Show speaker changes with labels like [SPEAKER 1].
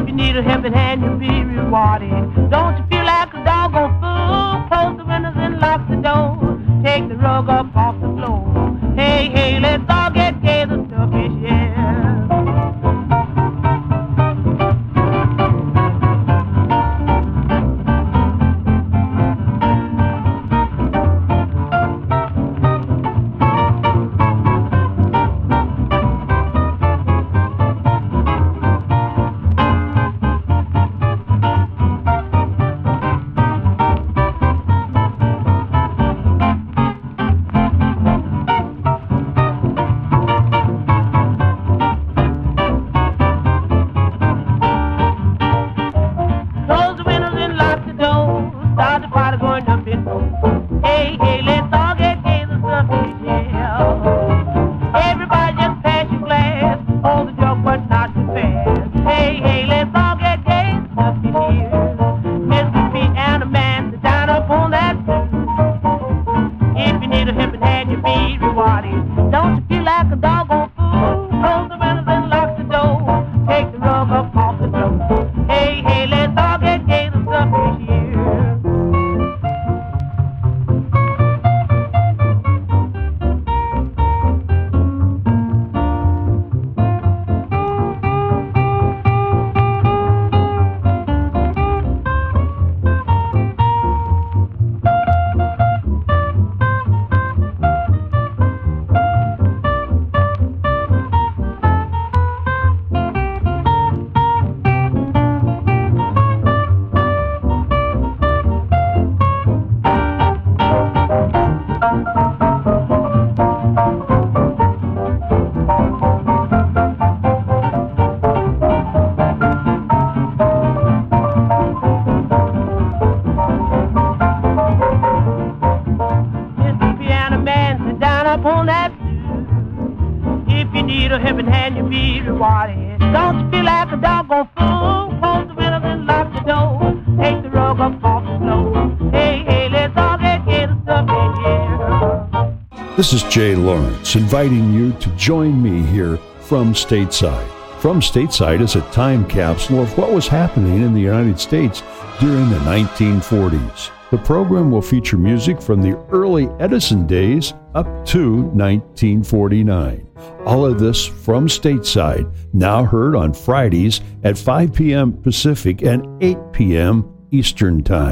[SPEAKER 1] you need a helping hand, you'll be rewarded. Don't you feel like a doggone fool? Close the windows and lock the door. Take the rug up off the floor. Hey, hey, let's all get gay, the stuff is yeah.
[SPEAKER 2] This is Jay Lawrence inviting you to join me here from Stateside. From Stateside is a time capsule of what was happening in the United States during the 1940s. The program will feature music from the early Edison days up to 1949. All of this from Stateside, now heard on Fridays at 5 p.m. Pacific and 8 p.m. Eastern Time.